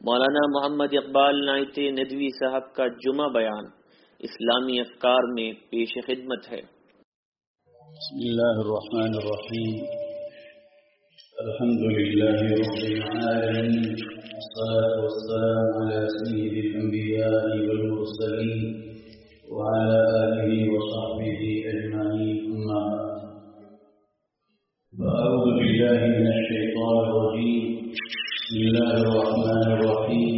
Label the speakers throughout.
Speaker 1: مولانا محمد اقبال نائتی ندوی صاحب کا جمعہ بیان اسلامی افکار میں پیش خدمت ہے۔
Speaker 2: بسم اللہ الرحمن الرحیم، الحمد للہ رب العالمین، والصلاة والسلام على سید الانبیاء والمرسلین وعلى آلہ وصحبہ اجمعین، اما بعد، فأعوذ باللہ من الشیطان الرجیم، بسم اللہ الرحمن الرحیم،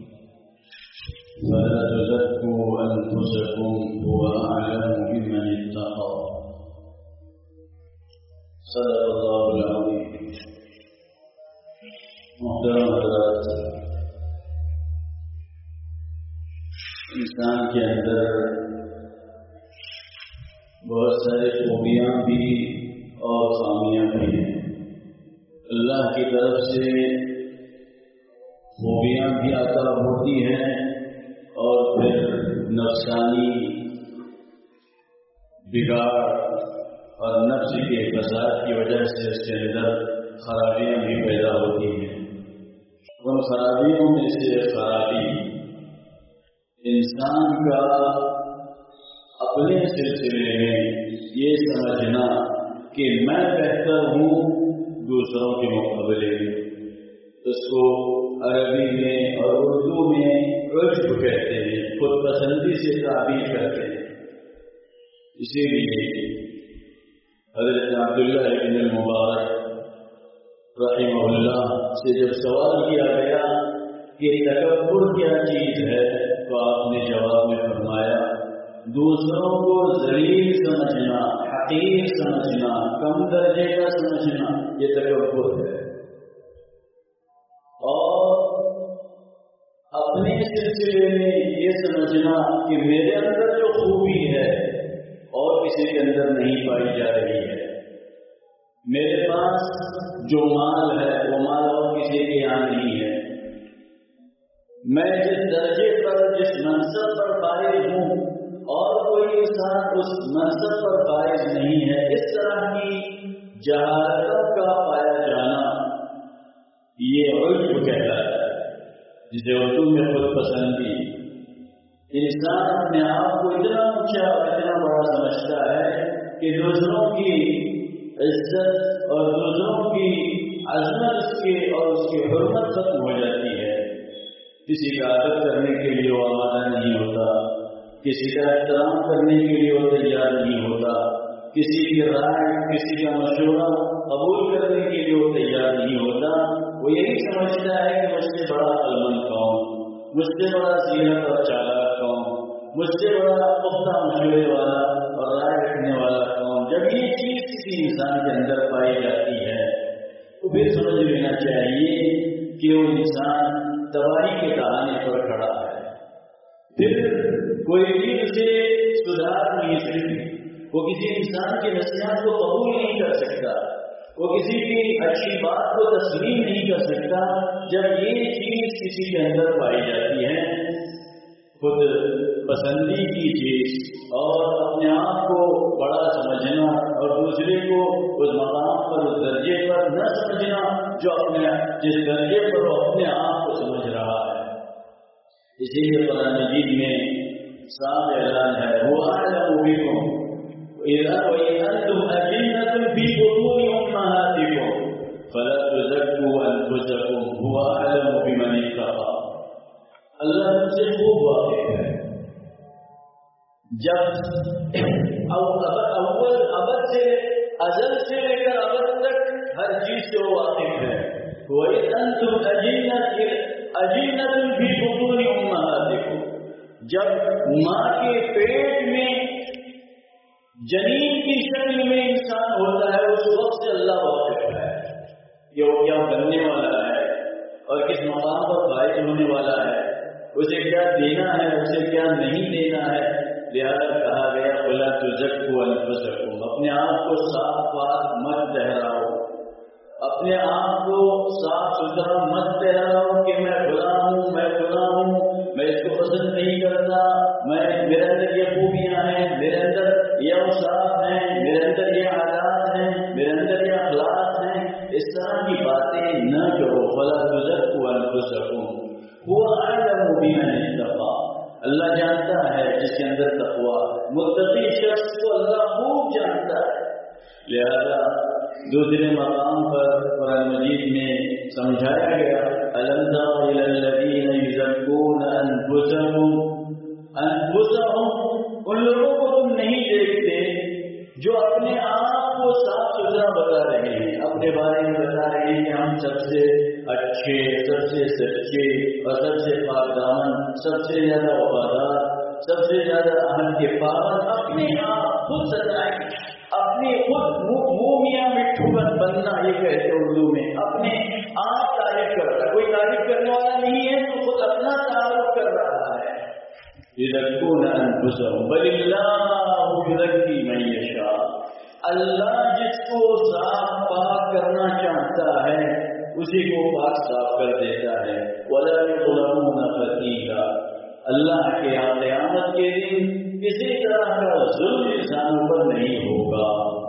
Speaker 2: فلا تزکوا انفسکم هو اعلم بمن اتقى، صدق اللہ العظیم۔ محترم حضرات، انسان کے اندر بہت سارے خوبیاں بھی اور خامیاں بھی ہیں۔ اللہ کی طرف سے خوبیاں بھی عطا ہوتی ہیں اور پھر نفسانی بگاڑ اور نفس کے فساد کی وجہ سے اس کے اندر خرابیاں بھی پیدا ہوتی ہیں۔ ان خرابیوں میں سے خرابی انسان کا اپنے سلسلے میں یہ سمجھنا کہ میں بہتر ہوں دوسروں کے مقابلے میں، اس کو عربی میں اور اردو میں عجب کہتے ہیں، خود پسندی سے تعبیر کرتے ہیں۔ اسی لیے حضرت عبداللہ ابن المبارک رحمہ اللہ سے جب سوال کیا گیا کہ تکبر کیا چیز ہے، تو آپ نے جواب میں فرمایا دوسروں کو ذلیل سمجھنا، حقیر سمجھنا، کم درجے کا سمجھنا، یہ تکبر ہے۔ اور اپنے سلسلے میں یہ سمجھنا کہ میرے اندر جو خوبی ہے اور کسی کے اندر نہیں پائی جا رہی ہے، میرے پاس جو مال ہے وہ مال اور کسی کے یہاں نہیں ہے، میں جس درجے پر جس منصب پر فائز ہوں اور کوئی انسان اس منصب پر فائز نہیں ہے، اس طرح کی جہالت کا پایا جانا یہ عجب کہلاتا ہے، جسے اردو میں خود پسندی۔ انسان اپنے آپ کو اتنا اونچا اور اتنا بڑا سمجھتا ہے کہ دوسروں کی عزت اور دوسروں کی عظمت اس کے اور اس کی حرمت ختم ہو جاتی ہے۔ کسی کا ادب کرنے کے لیے وہ آمادہ نہیں ہوتا، کسی کا احترام کرنے کے لیے وہ تیار نہیں ہوتا، کسی کی رائے کسی کا مشورہ قبول کرنے کے لیے وہ تیار نہیں ہوتا۔ وہ یہی سمجھتا ہے کہ مجھ سے بڑا عقلمند کون، مجھ سے بڑا زینت اور چالاک کون، مجھ سے بڑا پختہ مشورے والا اور رائے رکھنے والا کون۔ جب یہ چیز کسی انسان کے اندر پائی جاتی ہے تو پھر سمجھ لینا چاہیے کہ وہ انسان تباہی کے دہانے پر کھڑا ہے، پھر کوئی بھی اسے سدھار نہیں سکتی، وہ کسی انسان کی نصیحت کو قبول نہیں کر سکتا، وہ کسی کی اچھی بات کو تسلیم نہیں کر سکتا۔ جب یہ چیز کسی کے اندر پائی جاتی ہے، خود پسندی کی چیز اور اپنے آپ کو بڑا سمجھنا اور دوسرے کو اس مقام پر اس درجے پر نہ سمجھنا جو جس درجے پر وہ اپنے آپ کو سمجھ رہا ہے۔ اسی لیے قرآن مجید میں صاف اعلان ہے وہ أعلم بكم وإذا أنتم أجنة في بطون أمهاتكم فلا تزكوا أنفسكم هو أعلم بمن اتقى۔ اللہ تم سے خوب واقف ہے، جب ابد سے ازل سے لے کر ابد تک ہر چیز سے وہ واقف ہے۔ وَإِذْ أَنْتُمْ أَجِنَّةٌ فِي بُطُونِ أُمَّهَاتِكُمْ، جب ماں کے پیٹ میں جنین کی شکل میں انسان ہوتا ہے، اس وقت سے اللہ واقف ہے کہ وہ کیا بننے والا ہے اور کس مقام پر فائز ہونے والا ہے، اسے کیا دینا ہے اسے کیا نہیں دینا ہے۔ لہذا کہا گیا فَلَا تُزَكُّوا أَنفُسَكُمْ، اپنے آپ کو صاف پاک مت ٹھہراؤ، اپنے آپ کو صاف ستھرا مت ٹھہراؤ کہ میں فلاں ہوں، میں فلاں ہوں، میں اس کو پسند نہیں کرتا، میرے اندر یہ خوبیاں ہیں، میرے اندر یہ اوصاف ہیں، میرے اندر یہ عادات ہیں، میرے اندر یہ اخلاق ہیں، اس طرح کی باتیں نہ کرو۔ فَلَا تُزَكُّوا أَنفُسَكُمْ هو أعلم بمن اتقى. اللہ جانتا ہے جس کے اندر تقوی، متقی شخص کو اللہ خوب جانتا ہے. لہذا دوسرے مقام پر قرآن مجید میں سمجھایا گیا أَلَمْ تَرَ إِلَى الَّذِينَ يُزَكُّونَ أَنفُسَهُمْ. ان لوگوں کو تم نہیں دیکھتے جو اپنے آپ کو صاف ستھرا بتا رہے ہیں، اپنے بارے میں بتا رہے ہیں کہ ہم سب سے اچھے، سب سے سچے اور سب سے پاک دامن، سب سے زیادہ وفادار، سب سے زیادہ عہد کے پابند. اپنے آپ خود ستائیں، اپنے خود منہ میاں مٹھو بننا، یہ کہتے اردو میں. اپنے آپ تعریف کرتا ہے، کوئی تعریف کرنے والا نہیں ہے تو خود اپنا تعارف کر رہا ہے. يزكون أنفسهم بل الله يزكي من يشاء. اللہ جس کو صاف پاک کرنا چاہتا ہے اسی کو پاک صاف کر دیتا ہے. ولا يظلمون فتيلا. اللہ کے قیامت کے دن کسی طرح کا ظلم انسانوں پر نہیں ہوگا.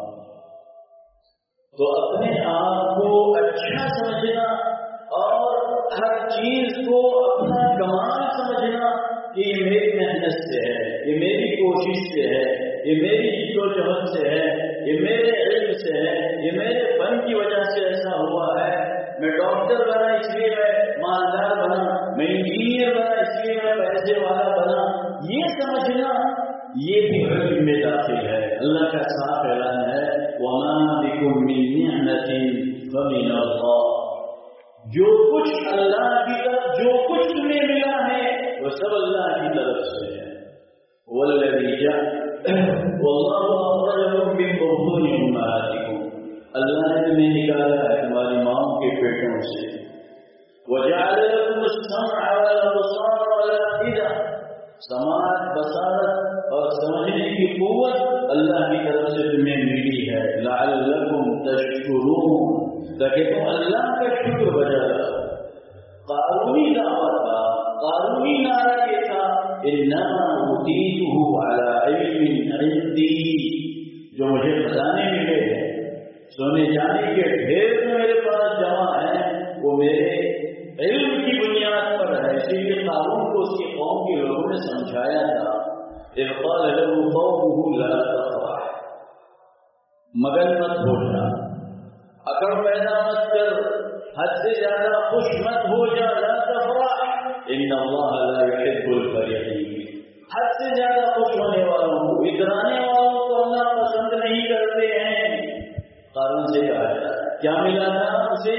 Speaker 2: تو اپنے آپ کو اچھا سمجھنا اور ہر چیز کو اپنا کمال سمجھنا کہ یہ میری محنت سے ہے، یہ میری کوشش سے ہے، یہ میری جدوجہد سے ہے، یہ میرے علم سے ہے، یہ میرے فن کی وجہ سے ایسا ہوا ہے. میں ڈاکٹر بنا اس لیے میں مالدار بنا، میں انجینئر بنا اس لیے میں پیسے والا بنا. یہ سمجھنا یہ بھی علم میں داخل ہے. اللہ کا صاف اعلان ہے وَمَا بِكُم مِّن نِّعْمَةٍ فَمِنَ اللَّهِ. جو کچھ اللہ کی طرف، جو کچھ تمہیں ملا ہے وہ سب اللہ کی طرف سے ہے. وَالَّذِي جَعَلَ وَاللَّهُ أَخْرَجَكُم مِّن بُطُونِ أُمَّهَاتِكُم. اللہ نے تمہیں نکالا ہے تمہاری ماؤں کے پیٹوں سے. وَجَعَلَ لَكُمُ السَّمْعَ وَالْأَبْصَارَ وَالْأَفْئِدَةَ. سماعت، بصارت اور سمجھنے کی قوت اللہ کی طرف سے تمہیں ملی ہے. لَعَلَّكُمْ تَشْكُرُونَ. تاکہ تم اللہ کا شکر بجا لاؤ. قارونی دعوت تھا، قارونی نعرہ یہ تھا انما اوتیتہ علی علم عندی. جو مجھے خزانے ملے ہیں، سونے جانے کے ڈھیر جو میرے پاس جمع ہیں، وہ میرے علم کی بنیاد پر ہے. اسی لیے قارون کو اس کی قوم کے لوگوں نے سمجھایا تھا اذ قال له قومه لا تفرح. مگن مت ہو جا، اکڑ پیدا مت کر، حد سے زیادہ خوش مت ہو جا. لا تفرح ان اللہ لا يحب الفرحین. حد سے زیادہ خوش ہونے والوں کو، اترانے والوں کو اللہ پسند نہیں کرتے ہیں. قارون سے کہا جاتا ہے کیا ملا تھا اسے؟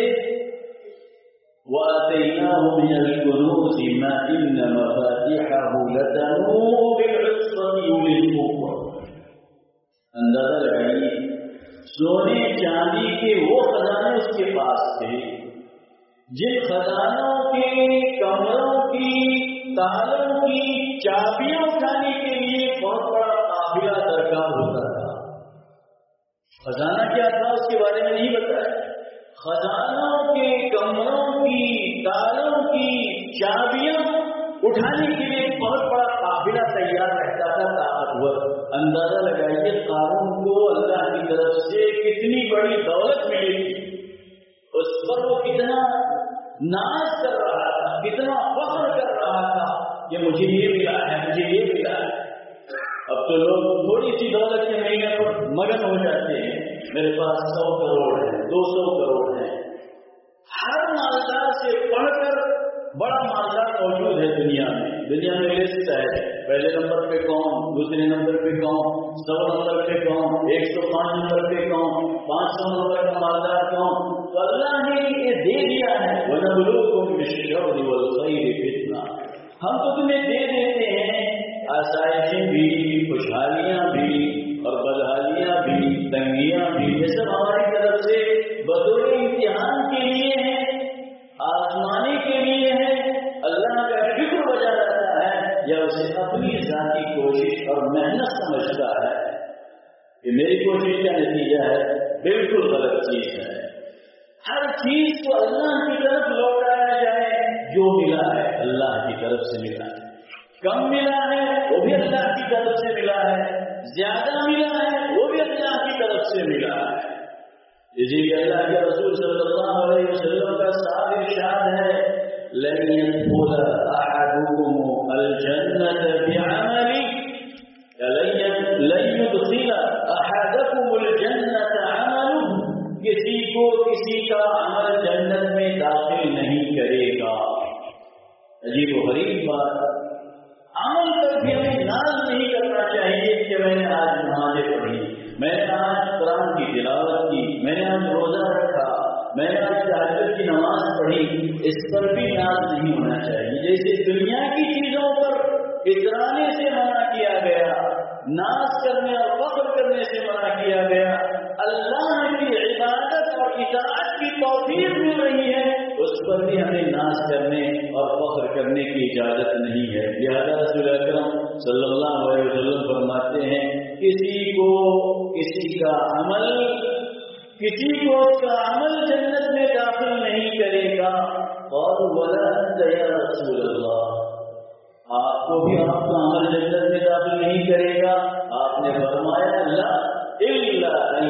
Speaker 2: وَآتَيْنَاهُ مِنَ الْكُنُوزِ مَا إِنَّ مَفَاتِحَهُ لَتَنُوءُ بِالْعُصْبَةِ أُولِي الْقُوَّةِ. اندازہ لگائیے، سونے چاندی کے وہ خزانے اس کے پاس تھے جن خزانوں کے کمروں کی تالوں کی چابیاں اٹھانے کے لیے بہت بڑا قافلہ درکار ہوتا تھا. خزانہ کیا تھا اس کے بارے میں نہیں بتایا. خزانوں کے کمروں کی تالوں کی چابیاں اٹھانے کے لیے بہت بڑا قافلہ تیار رہتا تھا، طاقتور. اندازہ لگائیے قارون کو اللہ کی طرف سے کتنی بڑی دولت ملی تھی. اس پر وہ کتنا ناز کر رہا تھا، کتنا فخر کر رہا تھا کہ مجھے یہ ملا ہے، مجھے یہ ملا ہے. اب تو لوگ تھوڑی سی دولت کے مہینے پر مگن ہو جاتے ہیں. میرے پاس 100 کروڑ ہے، 200 کروڑ ہے. ہر مالدار سے پڑھ کر بڑا مالدار موجود ہے دنیا میں. دنیا میں لسٹ ہے، پہلے نمبر پہ کون، دوسرے نمبر پہ کون، 100 نمبر پہ کون، 105 نمبر پہ کون، 500 نمبر کا مالدار کون. تو اللہ نے یہ دے دیا ہے وَنَبْلُوكُم بِالشَّرِّ وَالْخَيْرِ فِتْنَةً. ہم تو تمہیں دے دیتے ہیں آسائشیں بھی، خوشحالیاں بھی اور بدحالیاں بھی، تنگیاں بھی. یہ سب ہماری طرف سے بطور امتحان کے لیے ہیں، آزمانے کے لیے ہے. اللہ کا شکر بجا رہتا ہے یا اسے اپنی ذاتی کوشش اور محنت سمجھتا ہے کہ میری کوشش کا نتیجہ ہے؟ بالکل غلط چیز ہے. ہر چیز کو اللہ کی طرف لوٹایا جائے. جو ملا ہے اللہ کی طرف سے ملا ہے، کم ملا ہے وہ بھی اللہ کی طرف سے ملا ہے، زیادہ ملا ہے وہ بھی اللہ کی طرف سے ملا ہے. اسی لیے اللہ کے رسول صلی اللہ علیہ وسلم کا صاف ارشاد ہے لن يدخل أحدكم الجنة بعمله لن يدخل أحدكم الجنة عمله کسی کو کسی کا عمل جنت میں داخل نہیں کرے گا. عجیب و غریب بات. عمل پر بھی ہمیں ناز نہیں کرنا چاہیے کہ میں نے آج نمازیں پڑھی, میں نے آج قرآن کی تلاوت کی, میں نے آج روزہ رکھا, میں نے آج تہجد کی نماز پڑھی. اس پر بھی ناز نہیں ہونا چاہیے. جیسے دنیا کی چیزوں پر اترانے سے منع کیا گیا, ناز کرنے اور فخر کرنے سے منع کیا گیا, اللہ کی عبادت اور اطاعت کی توفیق مل رہی ہے, اس پر بھی ہمیں ناز کرنے اور فخر کرنے کی اجازت نہیں ہے. لہذا رسول اکرم صلی اللہ علیہ وسلم فرماتے ہیں کسی کو اس کا عمل جنت میں داخل نہیں کرے گا. اور ولا انت یا رسول اللہ, آپ کو بھی آپ کا عمل جنت میں داخل نہیں کرے گا. آپ نے فرمایا اللہ إلا أن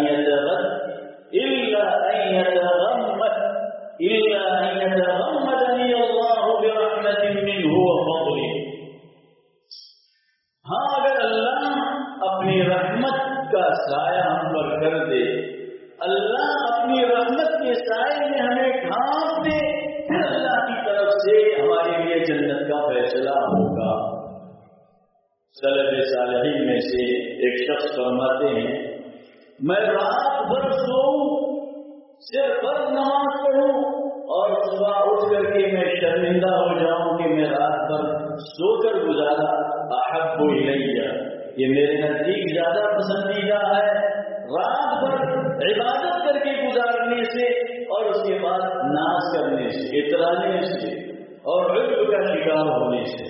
Speaker 2: يتغمدني الله برحمة منه وفضله. ہاں اگر اللہ اپنی رحمت کا سایہ ہم پر کر دے, اللہ اپنی رحمت کے سائے میں ہمیں ڈھانپ دے, پھر اللہ کی طرف سے ہمارے لیے جنت کا فیصلہ ہوگا. سلف صالحین میں سے ایک شخص فرماتے ہیں میں رات بھر سوؤں, صرف فرض نماز پڑھوں اور صبح اٹھ کر کے میں شرمندہ ہو جاؤں کہ میں رات بھر سو کر گزارا. احب الیہ, یہ میرے نزدیک زیادہ پسندیدہ ہے رات بھر عبادت کر کے گزارنے سے اور اس کے بعد ناز کرنے سے, اترانے سے اور عجب کا شکار ہونے سے.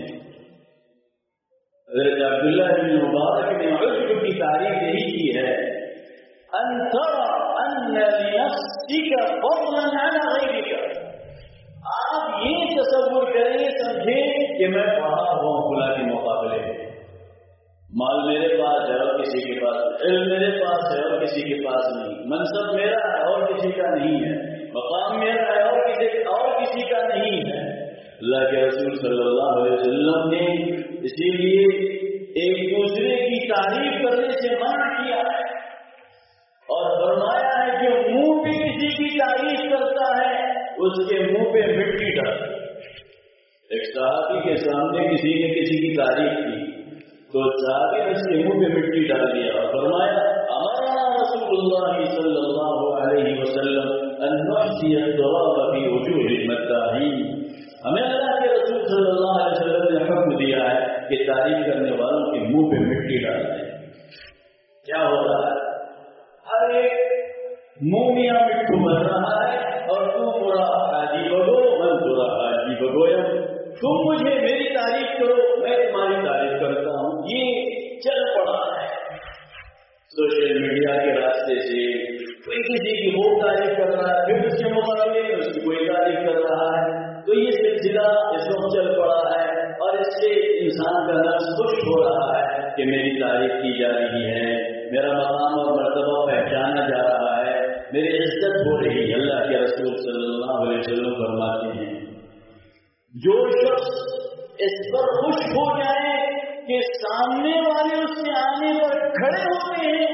Speaker 2: حضرت عبداللہ بن مبارک نے عجب کی تعریف یہی کی ہے ان ترى ان لنفسك فضلا على غيرك. آپ یہ تصور کریں, سمجھیں کہ میں پڑھا ہوا فلاں کے مقابلے میں, مال میرے پاس ہے اور کسی کے پاس, علم میرے پاس ہے اور کسی کے پاس نہیں, منصب میرا ہے اور کسی کا نہیں ہے, مقام میرا ہے اور کسی کا نہیں ہے. اللہ کے رسول صلی اللہ علیہ وسلم نے اسی لیے ایک دوسرے کی تعریف کرنے سے منع کیا ہے اور فرمایا ہے جو منہ پہ کسی کی تعریف کرتا ہے اس کے منہ پہ مٹی ڈال. ایک صحابی کے سامنے کسی نے کسی کی تعریف کی تو صحابی نے اس کے منہ پہ مٹی ڈال دیا اور فرمایا امرنا رسول اللہ صلی اللہ علیہ وسلم ان نحصي التراب في وجوه المداحين. ہمیں اللہ کے رسول صلی اللہ علیہ وسلم نے حکم دیا ہے کہ تعریف کرنے والوں کے منہ پہ مٹی ڈال دیں. کیا ہو رہا ہے, ہر ایک منہ میاں مٹھو بن رہا ہے اور تم برا حاجی بگو من برا حاجی بگویا, تم مجھے میری تعریف کرو میں تمہاری تعریف کرتا ہوں. یہ چل پڑا ہے سوشل میڈیا کے راستے سے, کوئی کسی کی وہ تعریف کر رہا ہے پھر اس کے مقابلے میں اس کی کوئی تعریف کر رہا ہے. تو یہ سلسلہ اس وقت چل پڑا ہے اور اس سے انسان کا نفس خوش ہو رہا ہے کہ میری تعریف کی جا رہی ہے, میرا مقام اور مرتبہ پہچانا جا رہا ہے, میری عزت ہو رہی ہے. اللہ کے رسول صلی اللہ علیہ وسلم فرماتے ہیں جو شخص اس پر خوش ہو جائے کہ سامنے والے اس کے آنے پر کھڑے ہوتے ہیں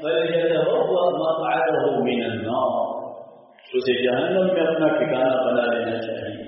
Speaker 2: اسے جہنم میں اپنا ٹھکانہ بنا لینا چاہیے.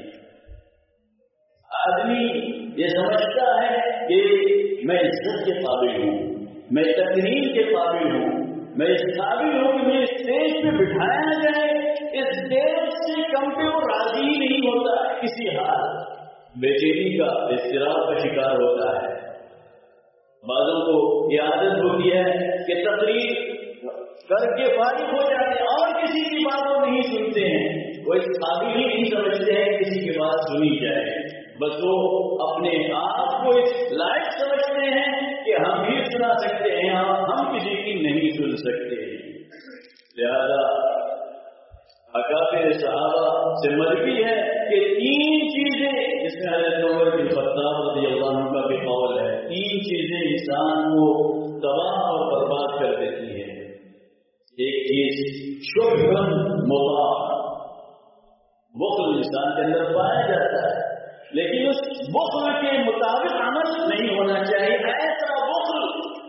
Speaker 2: آدمی یہ سمجھتا ہے کہ میں عزت کے قابل ہوں, میں تقریر کے قابل ہوں, میں اس قابل ہوں کہ میں اسٹیج پہ بٹھایا جائے. اس اسٹیج سے کم پہ وہ راضی ہی نہیں ہوتا, کسی حال بے چینی کا اضطراب کا شکار ہوتا ہے. بعضوں کو یہ عادت ہوتی ہے کہ تقریر کر کے فارغ ہو جاتے ہیں اور کسی کی بات وہ نہیں سنتے ہیں, وہ اس قابل ہی نہیں سمجھتے ہیں کسی کی بات سنی جائے, بس وہ اپنے آپ کو اس لائق سمجھتے ہیں کہ ہم بھی سنا سکتے ہیں, ہم کسی کی نہیں سن سکتے. لہذا اکابر صحابہ سے مروی ہے کہ 3 چیزیں, جس میں حضرت عمر بن خطاب رضی اللہ عنہ کا بھی قول ہے, 3 چیزیں انسان کو تباہ اور برباد کر دیتی ہیں. ایک چیز شبہ مباح, بخل انسان کے اندر پایا جاتا ہے.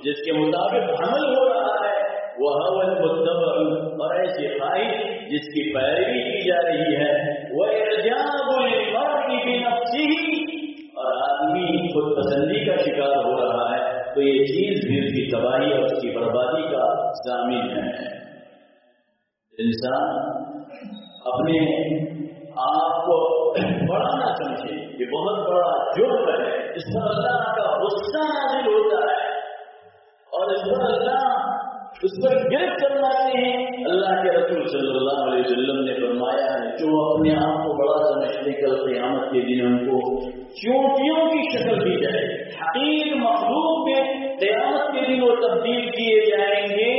Speaker 2: جس کے مطابق عمل ہو رہا ہے، وَهَوَى الْمُتَّبَعُ، اور ایسے خواہش جس کی پیروی کی جا رہی ہے، وَإِعْجَابُ الْمَرْءِ بِنَفْسِهِ، اور آدمی خود پسندی کا شکار ہو رہا ہے، تو یہ چیز بھی اس کی تباہی اور اس کی بربادی کا ضامن ہے۔ انسان اپنے آپ کو بڑا نہ سمجھے، یہ بہت بڑا جرم ہے، اس پر اللہ کا غصہ نازل ہوتا ہے اور اس پر اللہ اس پر گرفت فرماتے ہیں۔ اللہ کے رسول صلی اللہ علیہ وسلم نے فرمایا ہے، جو اپنے آپ کو بڑا سمجھتے کل قیامت کے دن ان کو چونٹیوں کی شکل دی جائے، حقیر مخلوق میں قیامت کے دن وہ تبدیل کیے جائیں گے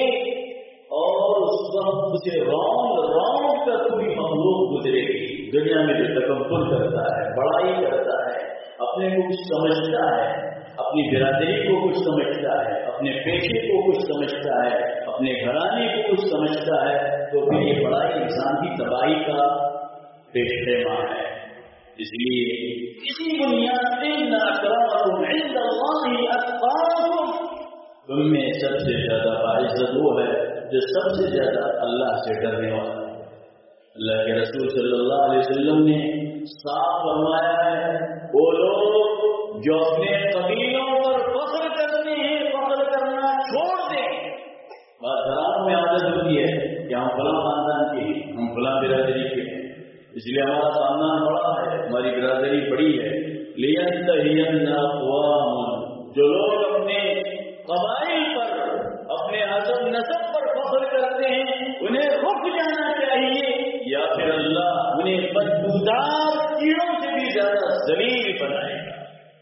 Speaker 2: اور اس وقت اسے رونق کا پوری مخلوق گزرے گی۔ دنیا میں جو تکبر کرتا ہے، بڑائی کرتا ہے، اپنے کو کچھ سمجھتا ہے، اپنی برادری کو کچھ سمجھتا ہے، اپنے پیشے کو کچھ سمجھتا ہے، اپنے گھرانے کو کچھ سمجھتا ہے، تو پھر یہ بڑائی انسان کی تباہی کا پیش خیمہ ہے۔ اس لیے اسی بنیاد پہ ان اکرمکم عند اللہ اتقاکم، تم میں سب سے زیادہ باعزت وہ ہے جو سب سے زیادہ اللہ سے ڈرنے والا ہے۔ اللہ کے رسول صلی اللہ علیہ وسلم نے صاف فرمایا ہے، وہ لوگ جو اپنے قبیلوں پر فخر کرتے ہیں، فخر کرنا چھوڑ دیں۔ بات گھروں میں عادت ہوتی ہے کہ ہم فلاں خاندان کے ہیں، ہم فلاں برادری کے ہیں، اس لیے ہمارا خاندان بڑا ہے، ہماری برادری بڑی ہے۔ لِيَنْتَهِيَنَّ أَقْوَامٌ، جو لوگ اپنے قبائل پر، اپنے حسب نسب پر فخر کرتے ہیں، انہیں رک جانا چاہیے، یا پھر اللہ انہیں بدبودار کیڑوں سے بھی زیادہ ذلیل بنائے گا۔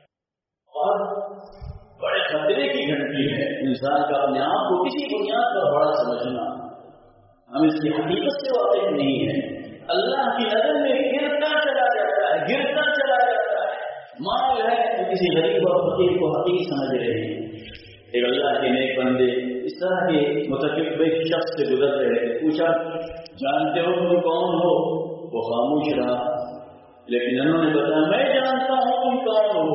Speaker 2: اور بڑے خطرے کی گھنٹی ہے انسان کا اپنے آپ کو کسی بنیاد پر بڑا سمجھنا، ہم اس کی حقیقت سے واقف نہیں ہے، اللہ کی نظر میں گرتا چلا جاتا ہے، گرتا چلا جاتا ہے۔ مال ہے تو کسی غریب اور فقیر کو حقیر سمجھ رہے ہیں۔ ایک اللہ کے نیک بندے اس طرح کے متکبر شخص سے گزر رہے تھے، پوچھا جانتے ہو تم کون ہو؟ وہ خاموش رہا، لیکن انہوں نے بتایا میں جانتا ہوں تم کون ہو،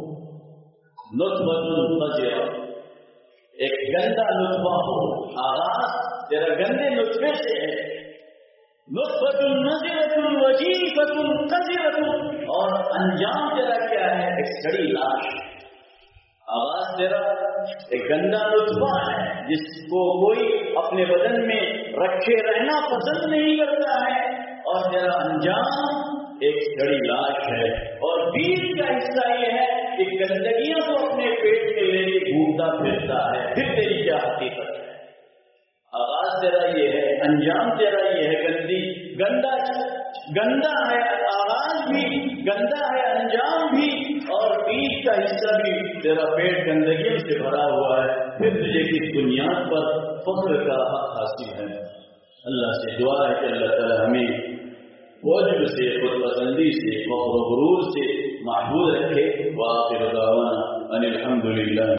Speaker 2: نطفۃ قذرہ، ایک گندا نطفہ ہو، آغاز تیرا گندے نطفے سے ہے، نطفۃ نذرۃ وجیفۃ قذرۃ، اور انجام تیرا کیا ہے؟ ایک سڑی لاش۔ آغاز تیرا ایک گندا نطفہ ہے جس کو کوئی اپنے بدن میں رکھے رہنا پسند نہیں کرتا ہے، اور تیرا انجام ایک سڑی لاش ہے، اور بیچ کا حصہ یہ ہے کہ گندگیوں کو اپنے پیٹ میں لے کے گھومتا پھرتا ہے۔ پھر تیری کیا حقیقت ہے؟ آغاز تیرا یہ ہے، انجام تیرا یہ ہے، گندا ہے، آغاز بھی گندا ہے، انجام بھی، اور بیچ کا حصہ بھی تیرا پیٹ گندگیوں سے بھرا ہوا ہے۔ پھر تجھے کس بنیاد پر فخر کا حق حاصل ہے؟ اللہ سے دعا ہے کہ اللہ تعالی ہمیں عجب سے، خود پسندی سے، فخر و غرور سے محفوظ رکھے۔ وآخر دعوانا ان الحمد للہ۔